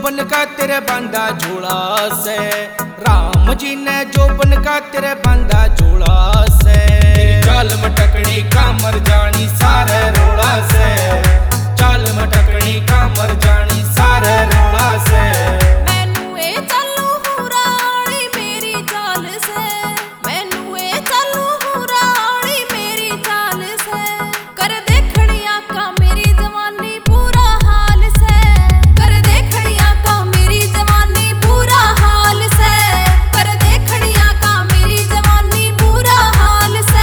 बन का तेरे बांधा झोला से, राम जी ने जो बन का तेरे बांधा झोला से। चाल मटकनी का मर जानी सारे रोड़ा से, चाल मटकनी का मर जानी सारे रोड़ा से। मैनू ए चालू हुराड़ी मेरी चाल से, मैनू ए चालू हुराड़ी मेरी चाल से। कर देखड़िया का मेरी जवानी पूरा हाल से, कर देखड़िया का मेरी जवानी पूरा हाल से, कर देखड़िया का मेरी जवानी पूरा हाल से।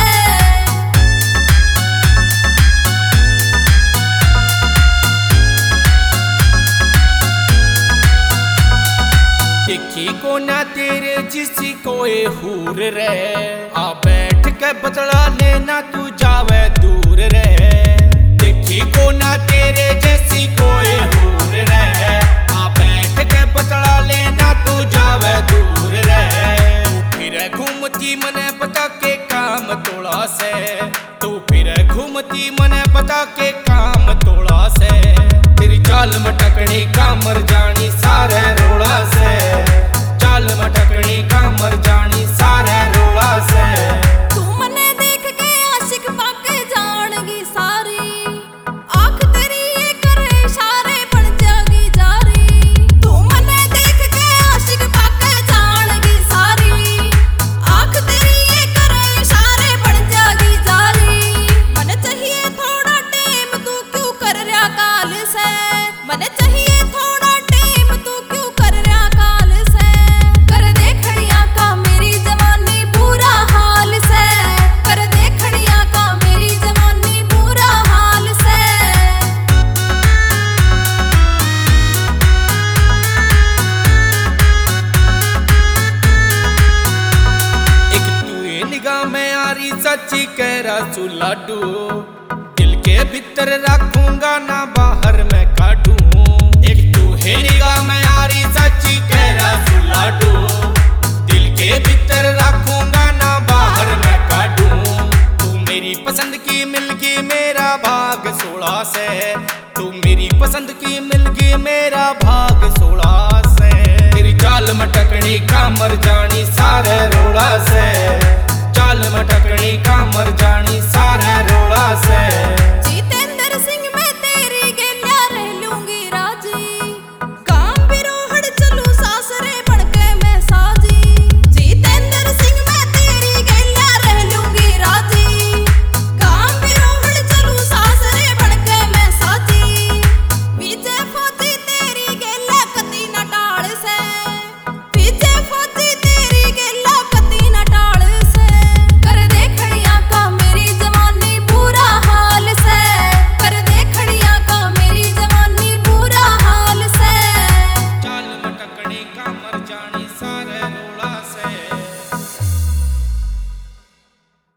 देखी को ना तेरे जिसी कोई हूर रे, आ बैठ के बदला लेना तू जावे दूर रे। देखी को ना तेरे जैसी कोई हूर रे, आ बैठ के बदला लेना तू जावे दूर रे। तू फिर घूमती मने पता के काम तोड़ा से, तू फिर घूमती मने पता के काम तोड़ा से। तेरी चाल मटकनी का मर जानी सारे रोड़ा से, चाल मटकनी का मर जानी सारे रोड़ा से। तू मने देख के आशिक पाके जानगी सारी, आँख तेरी ये करे इशारे बन जागी जारी। तू मने देख के आशिक पाके जानगी सारी, आँख तेरी ये करे इशारे बन जागी जारी। मने चाहिए थोड़ा टेम तू क्यों कर रहा काल से, मने चाहिए थोड़ा टेम तू क्यों कर रहा काल से। कर देखड़िया का मेरी जवानी पूरा हाल से, कर देखड़िया का मेरी जवानी पूरा हाल से। एक तू ये निगाह में यारी सच्ची कह रहा सू लाडू, दिल के भीतर रखूंगा ना बाहर मैं काटूं। एक तू है निगाह में यारी सच्ची कह रहा सू लाडू, दिल के भीतर रखूंगा ना बाहर मैं काटूं। तू मेरी पसंद की मिल गई मेरा भाग 16 से, तू मेरी पसंद की मिल गई मेरा भाग 16 से। तेरी चाल मटकनी का मर जानी सारे रोड़ा से, चाल मटकनी का